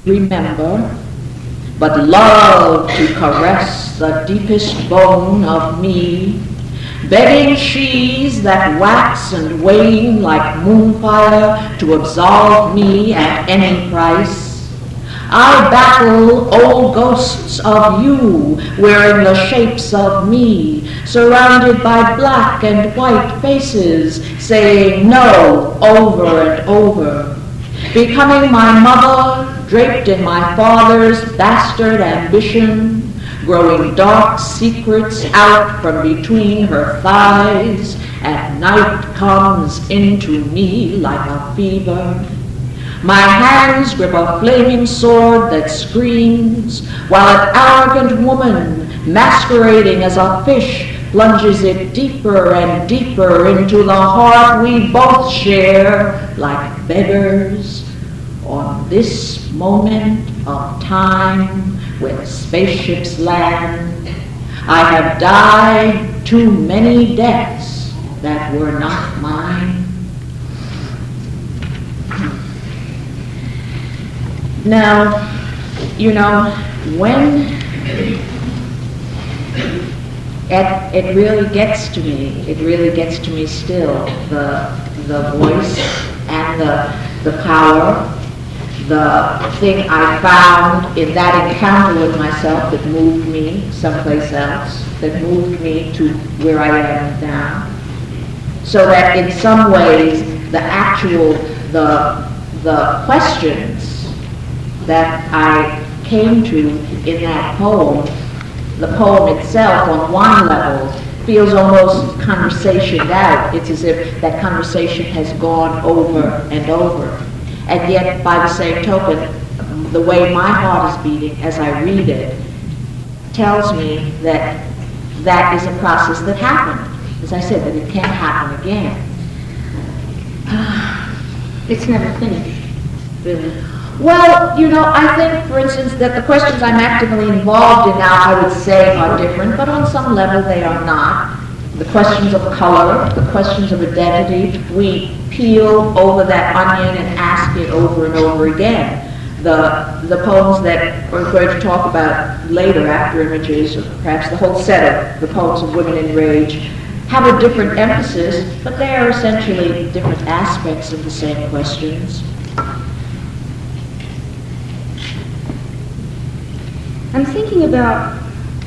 remember, but love to caress the deepest bone of me, begging she's that wax and wane like moonfire to absolve me at any price. I battle old ghosts of you, wearing the shapes of me, surrounded by black and white faces, saying no over and over, becoming my mother, draped in my father's bastard ambition, growing dark secrets out from between her thighs, and night comes into me like a fever. My hands grip a flaming sword that screams, while an arrogant woman, masquerading as a fish, plunges it deeper and deeper into the heart we both share, like beggars, on this moment of time when spaceships land. I have died too many deaths that were not mine. Now, you know, when it really gets to me still, the voice and the power, the thing I found in that encounter with myself that moved me someplace else, that moved me to where I am now. So that in some ways, the questions that I came to in that poem, the poem itself on one level feels almost conversationed out. It's as if that conversation has gone over and over. And yet, by the same token, the way my heart is beating as I read it tells me that that is a process that happened. As I said, that it can't happen again. It's never finished, really. Well, you know, I think, for instance, that the questions I'm actively involved in now, I would say, are different, but on some level they are not. The questions of color, the questions of identity, we peel over that onion and ask it over and over again. The poems that we're going to talk about later, After Images, or perhaps the whole set of the poems of Women in Rage, have a different emphasis, but they are essentially different aspects of the same questions. I'm thinking about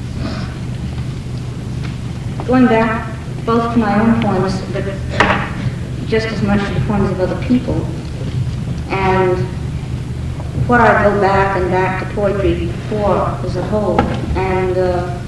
going back both to my own poems, but just as much to the poems of other people, and what I go back and back to poetry for as a whole. And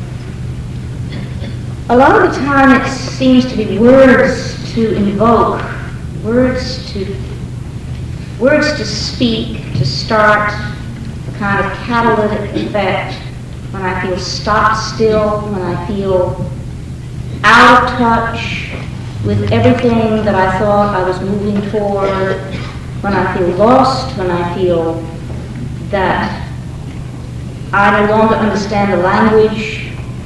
a lot of the time it seems to be words to invoke, words to speak, to start a kind of catalytic effect when I feel stopped still, when I feel out of touch with everything that I thought I was moving toward, when I feel lost, when I feel that I no longer understand the language,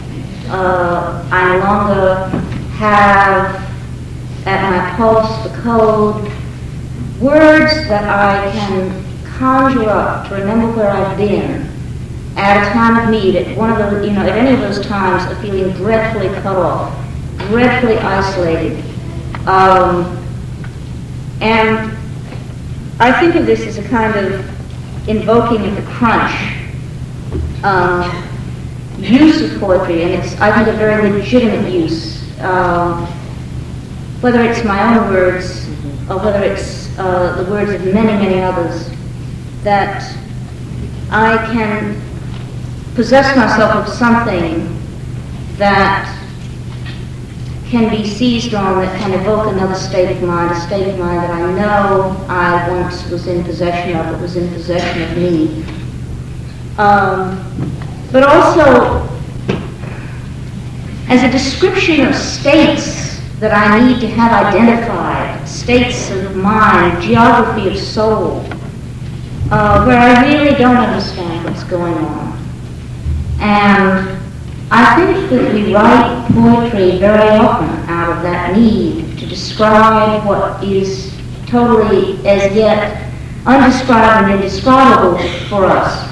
I no longer have at my pulse the code, words that I can conjure up to remember where I've been at a time of need, at one of the, at any of those times of feeling dreadfully cut off, dreadfully isolated. And I think of this as a kind of invoking of the crunch use of poetry, and it's, I think, a very legitimate use, whether it's my own words or whether it's the words of many, many others, that I can possess myself of something that can be seized on, that can evoke another state of mind, a state of mind that I know I once was in possession of, that was in possession of me. But also as a description of states that I need to have identified, states of mind, geography of soul, where I really don't understand what's going on. And I think that we write poetry very often out of that need to describe what is totally, as yet, undescribed and indescribable for us.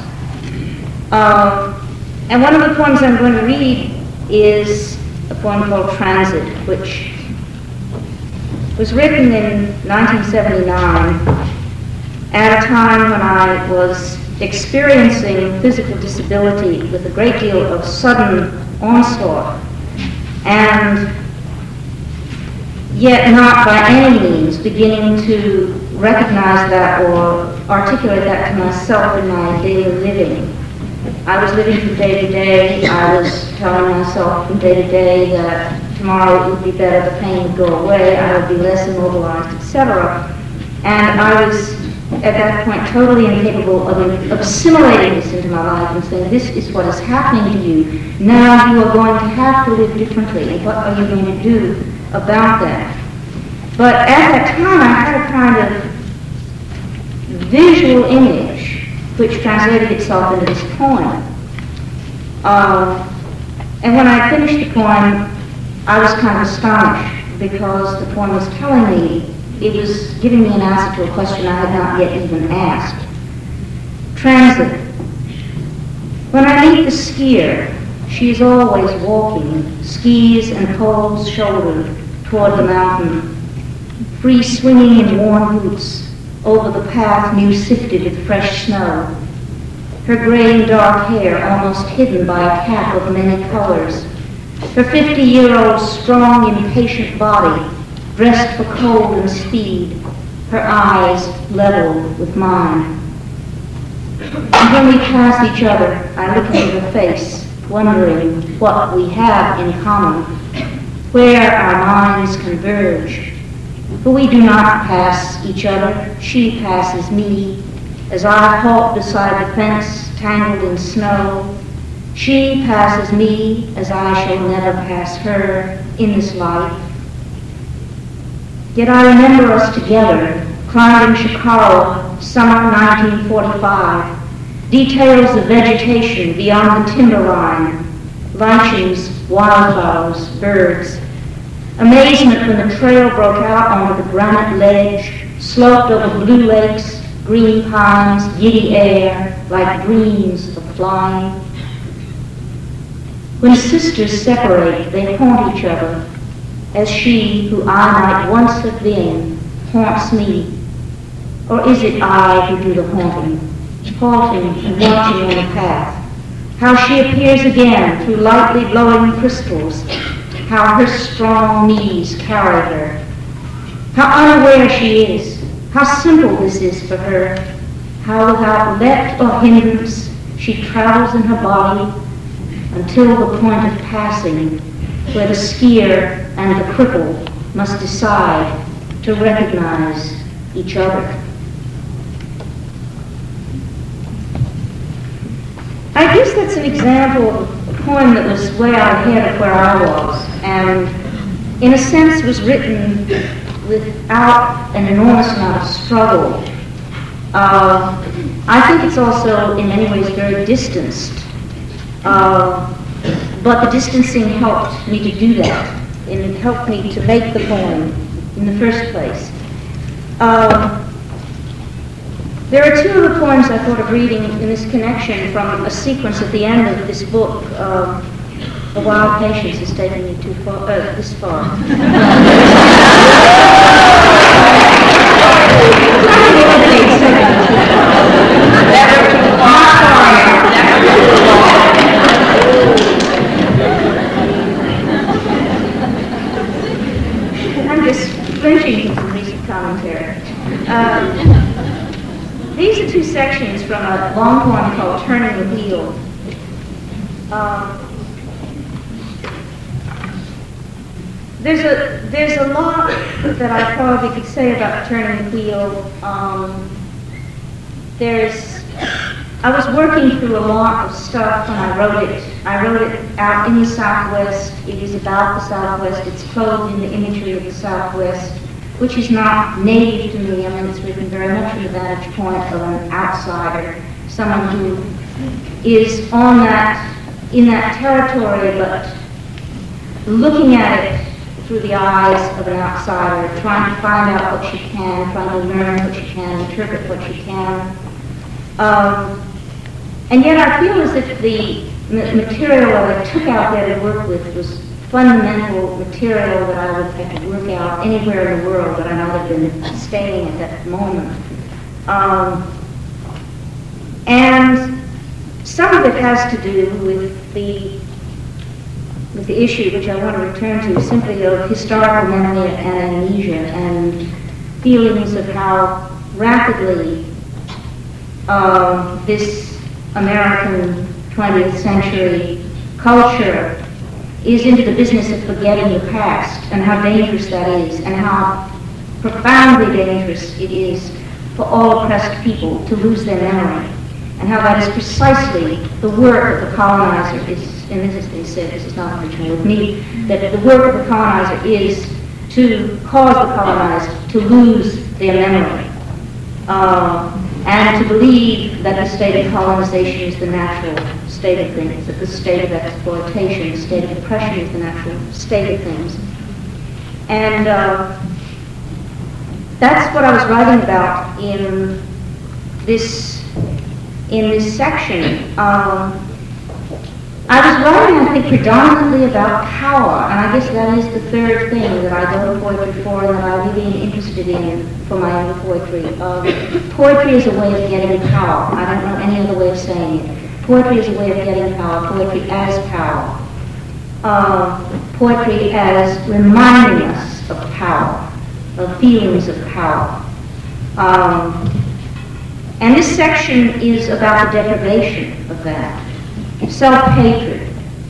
And one of the poems I'm going to read is a poem called Transit, which was written in 1979 at a time when I was experiencing physical disability with a great deal of sudden onslaught, and yet not by any means beginning to recognize that or articulate that to myself in my daily living. I was living from day to day. I was telling myself from day to day that tomorrow it would be better, the pain would go away, I would be less immobilized, etc. And I was at that point totally incapable of assimilating this into my life and saying, this is what is happening to you. Now you are going to have to live differently, and what are you going to do about that? But at that time I had a kind of visual image which translated itself into this poem. And when I finished the poem, I was kind of astonished because the poem was telling me, it was giving me an answer to a question I had not yet even asked. Transit. When I meet the skier, she is always walking, skis and poles shouldered toward the mountain, free swinging in worn boots over the path new sifted with fresh snow, her gray and dark hair almost hidden by a cap of many colors, her 50-year-old strong, impatient body dressed for cold and speed, her eyes level with mine. And when we pass each other, I look into her face, wondering what we have in common, where our minds converge. But we do not pass each other. She passes me as I halt beside the fence, tangled in snow. She passes me as I shall never pass her in this life. Yet I remember us together, climbing Chicaro, summer 1945, details of vegetation beyond the timber line, lichens, wildflowers, birds. Amazement when the trail broke out onto the granite ledge, sloped over blue lakes, green pines, giddy air, like dreams of flying. When sisters separate, they haunt each other, as she, who I might once have been, haunts me. Or is it I who do the haunting, halting and watching on the path? How she appears again through lightly blowing crystals, how her strong knees carry her, how unaware she is, how simple this is for her, how without let or hindrance she travels in her body until the point of passing, where the skier and the cripple must decide to recognize each other. I guess that's an example of a poem that was way out ahead of where I was, and in a sense was written without an enormous amount of struggle. I think it's also in many ways very distanced, but the distancing helped me to do that, and it helped me to make the poem in the first place. There are two of the poems I thought of reading in this connection from a sequence at the end of this book. The Wild Patience has taken me too far, this far. I'm just flinching from recent commentary. These are two sections from a long poem called Turning the Wheel. There's a lot that I probably could say about Turning the Wheel. I was working through a lot of stuff when I wrote it. I wrote it out in the Southwest. It is about the Southwest. It's clothed in the imagery of the Southwest, which is not native to me. I mean, it's written very much from the vantage point of an outsider, someone who is in that territory, but looking at it through the eyes of an outsider, trying to find out what she can, trying to learn what she can, interpret what she can. And yet I feel as if the material that I took out there to work with was fundamental material that I could work out anywhere in the world that I might have been staying at that moment. And some of it has to do with the issue, which I want to return to, simply of historical memory and amnesia and feelings of how rapidly this American 20th century culture is into the business of forgetting the past, and how dangerous that is, and how profoundly dangerous it is for all oppressed people to lose their memory, and how that is precisely the work of the colonizer is, and this has been said, this is not original with me, that the work of the colonizer is to cause the colonized to lose their memory, and to believe that the state of colonization is the natural state of things, that the state of exploitation, the state of oppression is the natural state of things. And that's what I was writing about in this section. I was writing, I think, predominantly about power, and I guess that is the third thing that I go to poetry for and that I really am interested in for my own poetry. Poetry is a way of getting power. I don't know any other way of saying it. Poetry is a way of getting power. Poetry as power. Poetry as reminding us of power, of feelings of power. And this section is about the deprivation of that. Self-hatred.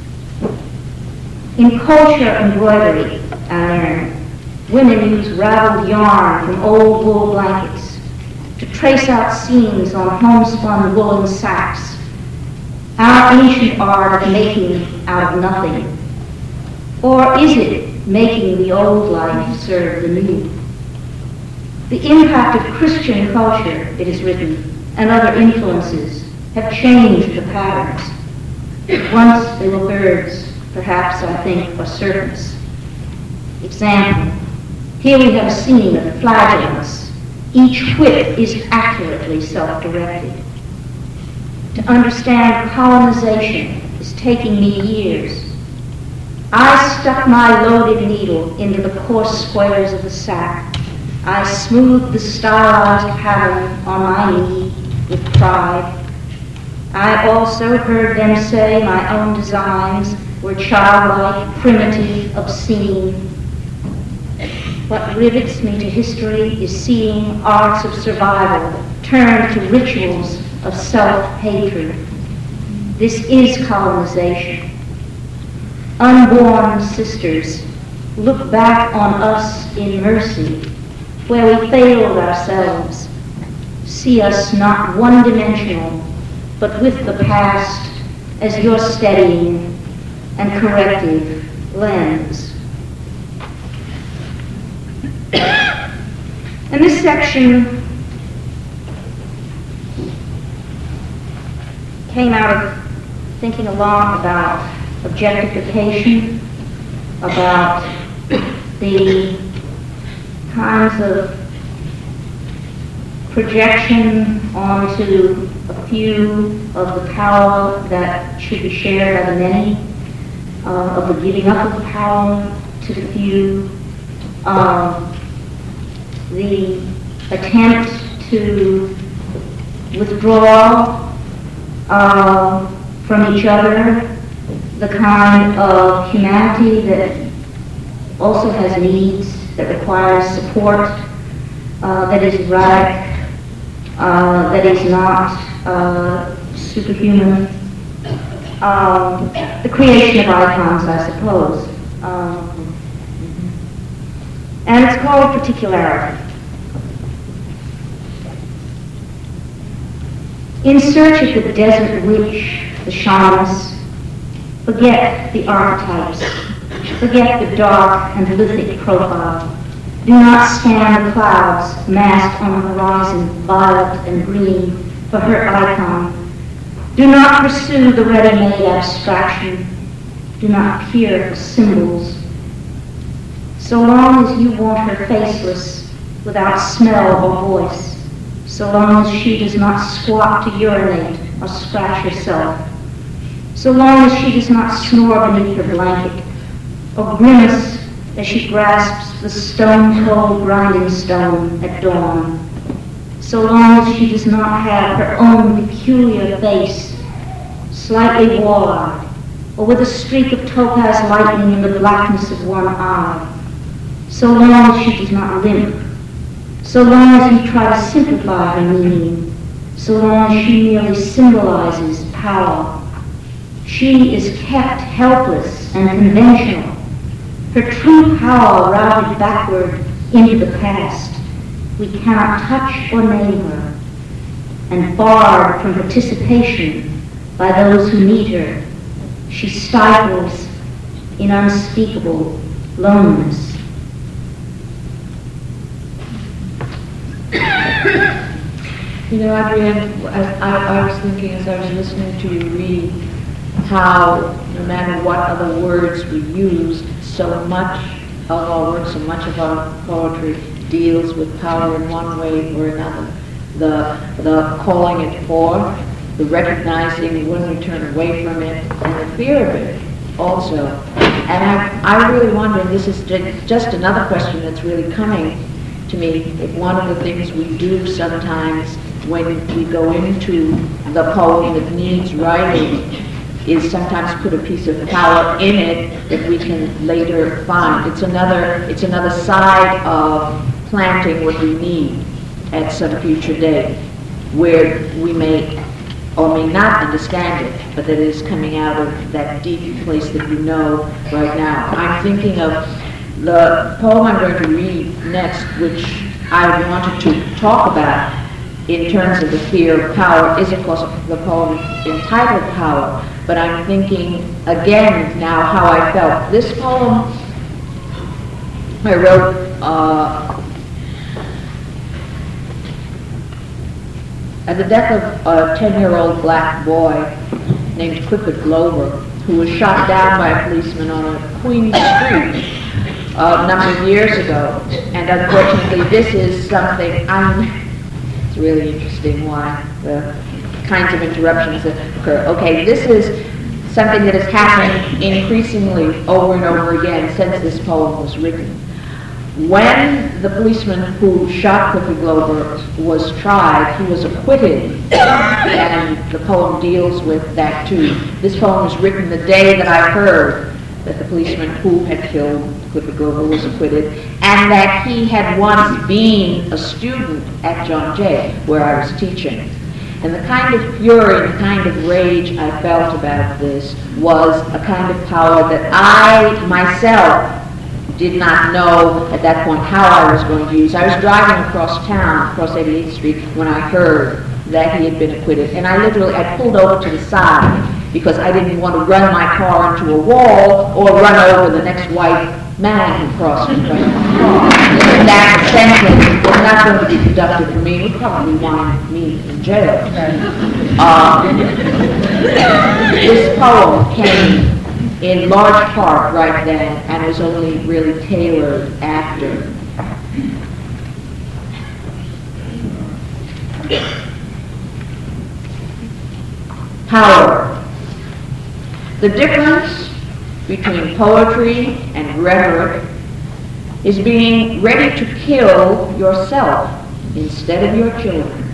In culture embroidery, I learned, women use raveled yarn from old wool blankets to trace out seams on homespun woolen sacks. Our ancient art of making out of nothing. Or is it making the old life serve the new? The impact of Christian culture, it is written, and other influences have changed the patterns. Once they were birds, perhaps, I think, or serpents. Example, here we have a scene of flagellants. Each whip is accurately self-directed. To understand colonization is taking me years. I stuck my loaded needle into the coarse squares of the sack. I smoothed the stylized pattern on my knee with pride. I also heard them say my own designs were childlike, primitive, obscene. What rivets me to history is seeing arts of survival turn to rituals of self-hatred. This is colonization. Unborn sisters, look back on us in mercy, where we failed ourselves. See us not one-dimensional, but with the past as your steadying and corrective lens. And this section came out of thinking a lot about objectification, about the kinds of projection onto a few of the power that should be shared by the many, of the giving up of power to the few, the attempt to withdraw from each other the kind of humanity that also has needs, that requires support, that is erratic, that is not superhuman. The creation of icons, I suppose. And it's called particularity. In search of the desert witch, the shamaness, forget the archetypes, forget the dark and lithic profile. Do not scan the clouds massed on the horizon, violet and green, for her icon. Do not pursue the ready-made abstraction. Do not peer for symbols. So long as you want her faceless, without smell or voice, so long as she does not squat to urinate or scratch herself, so long as she does not snore beneath her blanket, or grimace as she grasps the stone-cold grinding stone at dawn, so long as she does not have her own peculiar face, slightly wall-eyed, or with a streak of topaz lightning in the blackness of one eye, so long as she does not limp, so long as you try to simplify her meaning, so long as she merely symbolizes power. She is kept helpless and conventional, her true power routed backward into the past. We cannot touch or name her, and barred from participation by those who need her, she stifles in unspeakable loneliness. You know, Adrienne, I was thinking as I was listening to you read how no matter what other words we used, so much of our work, so much of our poetry deals with power in one way or another. The calling it forth, the recognizing when we turn away from it, and the fear of it also. And I really wonder, and this is just another question that's really coming to me, if one of the things we do sometimes when we go into the poem that needs writing is sometimes put a piece of power in it that we can later find. It's another side of planting what we need at some future date, where we may or may not understand it, but that it is coming out of that deep place that we know right now. I'm thinking of the poem I'm going to read next, which I wanted to talk about in terms of the fear of power, is of course the poem entitled Power, but I'm thinking again now how I felt. This poem I wrote at the death of a 10-year-old black boy named Clifford Glover, who was shot down by a policeman on a Queen Street a number of years ago. And unfortunately, this is something it's really interesting why the kinds of interruptions that occur. Okay, this is something that has happened increasingly over and over again since this poem was written. When the policeman who shot Clifford Glover was tried, he was acquitted, and the poem deals with that too. This poem was written the day that I heard that the policeman who had killed Clifford Glover was acquitted, and that he had once been a student at John Jay, where I was teaching. And the kind of fury, the kind of rage I felt about this was a kind of power that I myself did not know at that point how I was going to use. I was driving across town, across 88th Street, when I heard that he had been acquitted. And I pulled over to the side because I didn't want to run my car into a wall or run over the next white man who crossed in front of my car. That sentence was not going to be conducted for me. It would probably wind me in jail. This poem came in large part right then, and was only really tailored after. Power. The difference between poetry and rhetoric is being ready to kill yourself instead of your children.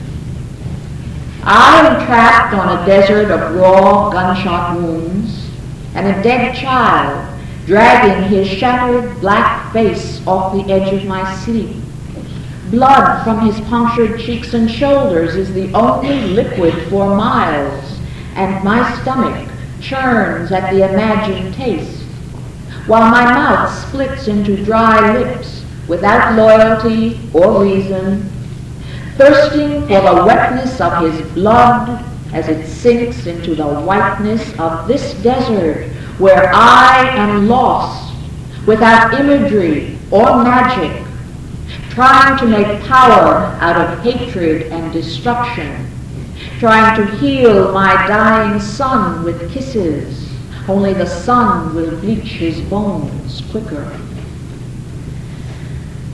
I am trapped on a desert of raw gunshot wounds, and a dead child dragging his shattered black face off the edge of my sleep. Blood from his punctured cheeks and shoulders is the only liquid for miles, and my stomach churns at the imagined taste, while my mouth splits into dry lips without loyalty or reason, thirsting for the wetness of his blood as it sinks into the whiteness of this desert where I am lost, without imagery or magic, trying to make power out of hatred and destruction, trying to heal my dying son with kisses, only the sun will bleach his bones quicker.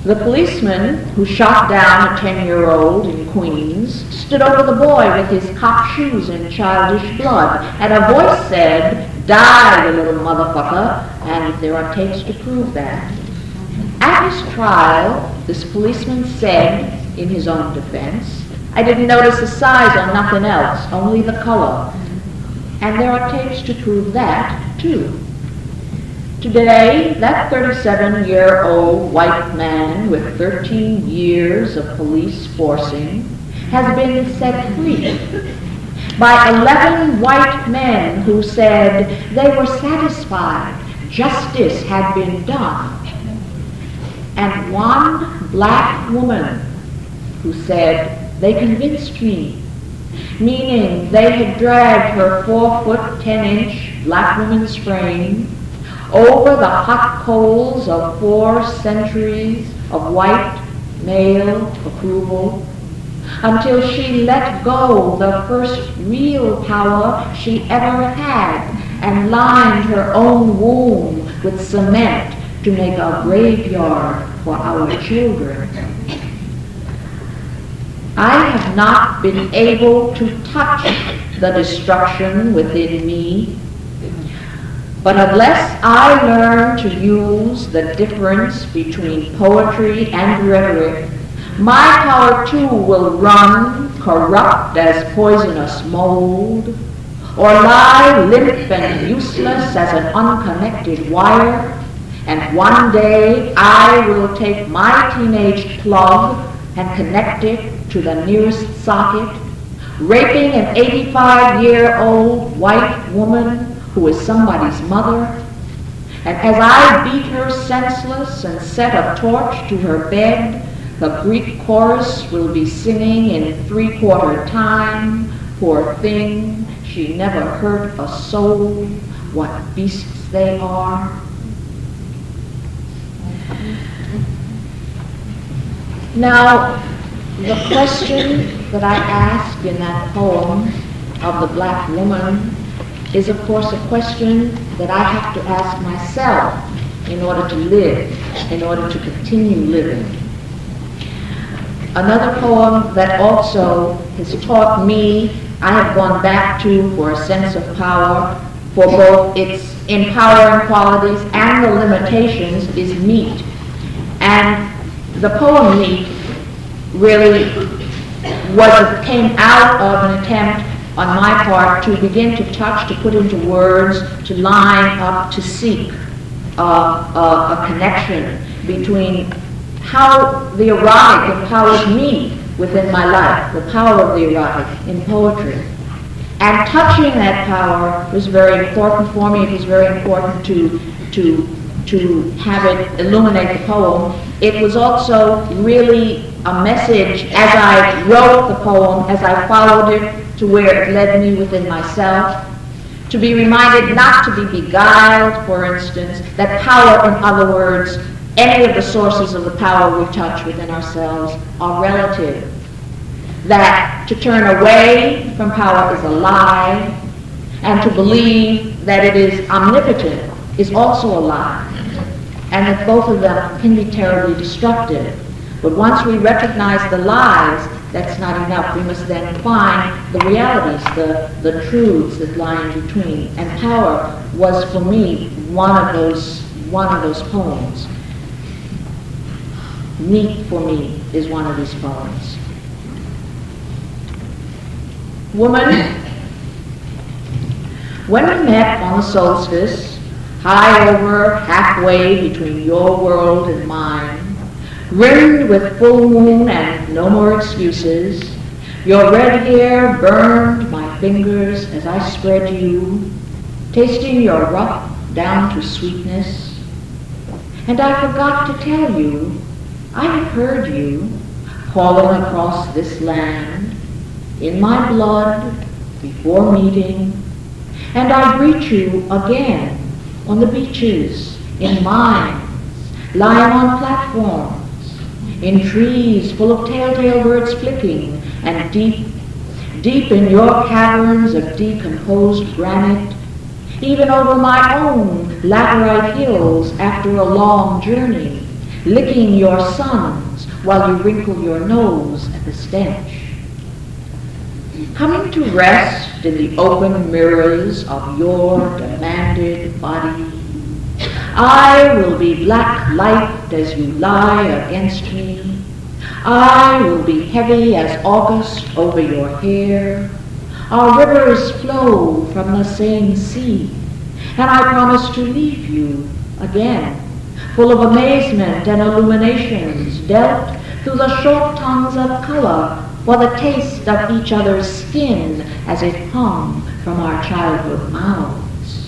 The policeman who shot down a 10-year-old in Queens stood over the boy with his cop shoes in childish blood, and a voice said, "Die, you little motherfucker," and there are tapes to prove that. At his trial, this policeman said, in his own defense, "I didn't notice the size or nothing else, only the color." And there are tapes to prove that, too. Today, that 37-year-old white man with 13 years of police forcing has been set free by 11 white men who said they were satisfied justice had been done, and one black woman who said they convinced me, meaning they had dragged her 4-foot 10-inch black woman's frame over the hot coals of 4 centuries of white male approval until she let go the first real power she ever had and lined her own womb with cement to make a graveyard for our children. I have not been able to touch the destruction within me, but unless I learn to use the difference between poetry and rhetoric, my power too will run corrupt as poisonous mold, or lie limp and useless as an unconnected wire, and one day I will take my teenage plug and connect it to the nearest socket, raping an 85-year-old white woman who is somebody's mother, and as I beat her senseless and set a torch to her bed, the Greek chorus will be singing in 3/4 time, "Poor thing, she never hurt a soul, what beasts they are." Now, the question that I asked in that poem of the black woman is, of course, a question that I have to ask myself in order to live, in order to continue living. Another poem that also has taught me, I have gone back to for a sense of power, for both its empowering qualities and the limitations, is Meat. And the poem Meat really came out of an attempt on my part to begin to touch, to put into words, to line up, to seek a connection between how the erotic empowers me within my life, the power of the erotic in poetry. And touching that power was very important for me. It was very important to have it illuminate the poem. It was also really a message as I wrote the poem, as I followed it to where it led me within myself, to be reminded not to be beguiled, for instance, that power, in other words, any of the sources of the power we touch within ourselves are relative. That to turn away from power is a lie, and to believe that it is omnipotent is also a lie, and that both of them can be terribly destructive. But once we recognize the lies, that's not enough. We must then find the realities, the truths that lie in between. And power was, for me, one of those poems. Meat, for me, is one of these poems. Woman, when we met on the solstice, high over, halfway between your world and mine, rimmed with full moon and no more excuses, your red hair burned my fingers as I spread you, tasting your rough down to sweetness. And I forgot to tell you, I have heard you calling across this land in my blood before meeting, and I greet you again on the beaches, in mines, lying on platforms, in trees full of telltale birds flicking, and deep, deep in your caverns of decomposed granite, even over my own laterite hills after a long journey, licking your sons while you wrinkle your nose at the stench. Coming to rest in the open mirrors of your demanded body, I will be black-light as you lie against me. I will be heavy as August over your hair. Our rivers flow from the same sea, and I promise to leave you again, full of amazement and illuminations dealt through the short tongues of color for the taste of each other's skin as it hung from our childhood mouths.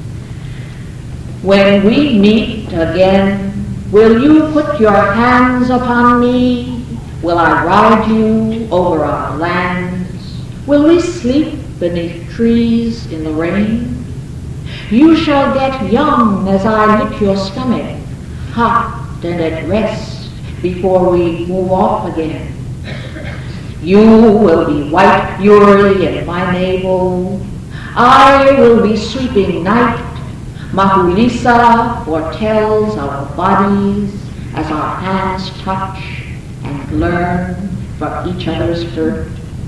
When we meet again, will you put your hands upon me? Will I ride you over our lands? Will we sleep beneath trees in the rain? You shall get young as I lick your stomach, hot and at rest before we move off again. You will be white fury in my navel. I will be sweeping night. Mahulisa foretells our bodies as our hands touch and learn from each other's hurt.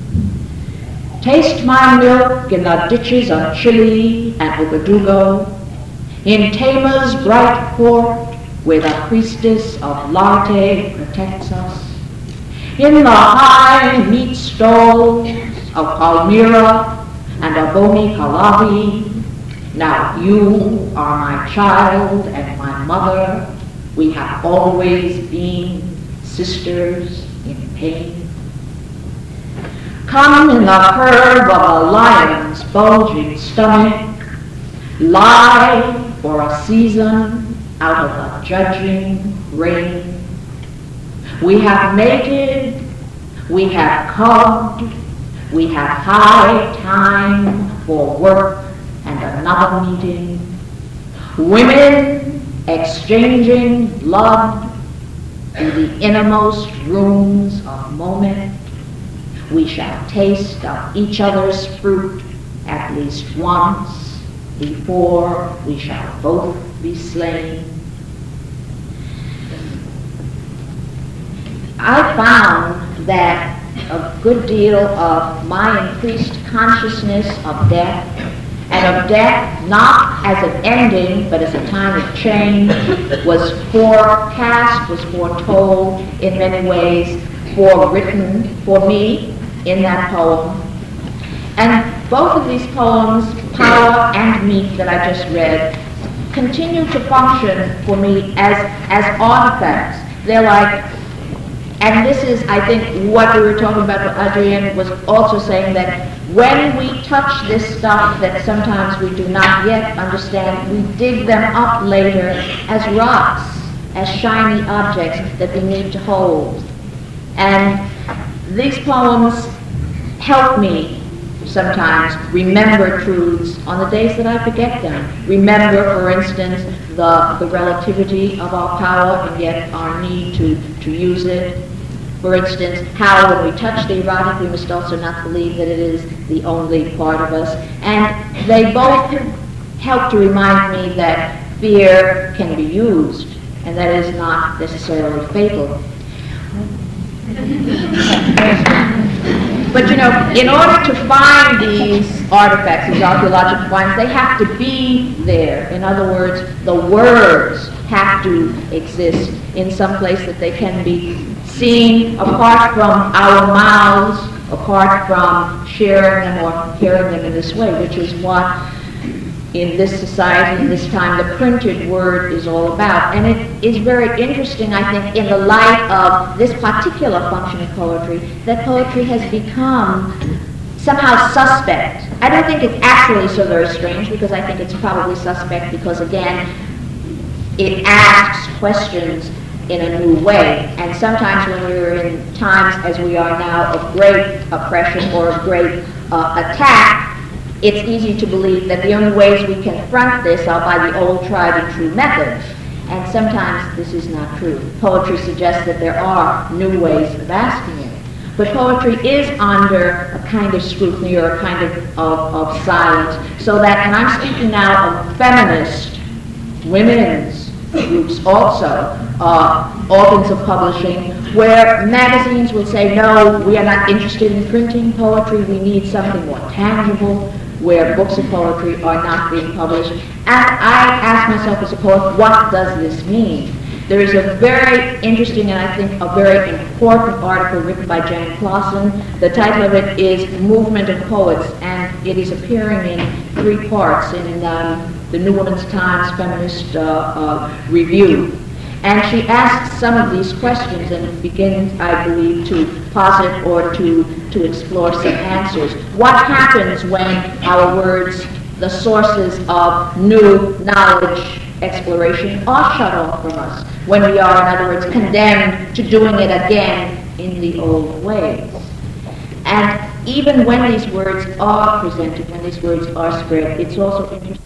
Taste my milk in the ditches of Chile and Ouagadougou, in Tama's bright port where the priestess of Larteh protects us, in the high meat stalls of Palmyra and Abomey Calavi. Now you are my child and my mother. We have always been sisters in pain. Come in the curve of a lion's bulging stomach, lie for a season out of the judging rain. We have mated, we have cubbed, we have high time for work and another meeting. Women exchanging blood in the innermost rooms of moment. We shall taste of each other's fruit at least once before we shall both be slain. I found that a good deal of my increased consciousness of death, and of death not as an ending but as a time of change, was forecast, was foretold in many ways, forewritten for me in that poem. And both of these poems, Power and Meat, that I just read, continue to function for me as artifacts. They're like, and this is, I think, what we were talking about, what Adrienne was also saying, that when we touch this stuff that sometimes we do not yet understand, we dig them up later as rocks, as shiny objects that we need to hold. And these poems help me sometimes remember truths on the days that I forget them. Remember, for instance, the relativity of our power and yet our need to use it. For instance, how when we touch the erotic, we must also not believe that it is the only part of us. And they both help to remind me that fear can be used, and that is not necessarily fatal. But you know, in order to find these artifacts, these archaeological finds, they have to be there. In other words, the words have to exist in some place that they can be seen apart from our mouths, apart from sharing them or hearing them in this way, which is what in this society, in this time, the printed word is all about. And it is very interesting, I think, in the light of this particular function of poetry, that poetry has become somehow suspect. I don't think it's actually so very strange, because I think it's probably suspect because, again, it asks questions in a new way. And sometimes when we're in times as we are now of great oppression or of great attack, it's easy to believe that the only ways we confront this are by the old tried and true methods. And sometimes this is not true. Poetry suggests that there are new ways of asking it. But poetry is under a kind of scrutiny or a kind of silence. So that, and I'm speaking now of feminist, women's groups also, organs of publishing, where magazines would say, no, we are not interested in printing poetry, we need something more tangible, where books of poetry are not being published. And I ask myself as a poet, what does this mean? There is a very interesting and I think a very important article written by Jenny Clausen. The title of it is Movement of Poets, and it is appearing in 3 parts in the New Woman's Times Feminist Review. And she asks some of these questions and begins, I believe, to posit or to explore some answers. What happens when our words, the sources of new knowledge, exploration, are shut off from us? When we are, in other words, condemned to doing it again in the old ways. And even when these words are presented, when these words are spread, it's also interesting